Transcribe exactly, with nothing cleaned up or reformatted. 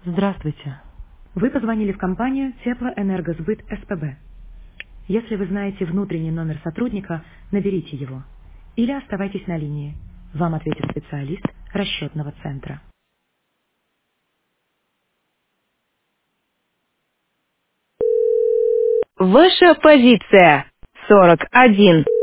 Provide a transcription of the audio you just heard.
Здравствуйте. Вы позвонили в компанию Теплоэнергосбыт СПБ. Если вы знаете внутренний номер сотрудника, наберите его. Или оставайтесь на линии. Вам ответит специалист расчетного центра. Ваша позиция сорок один.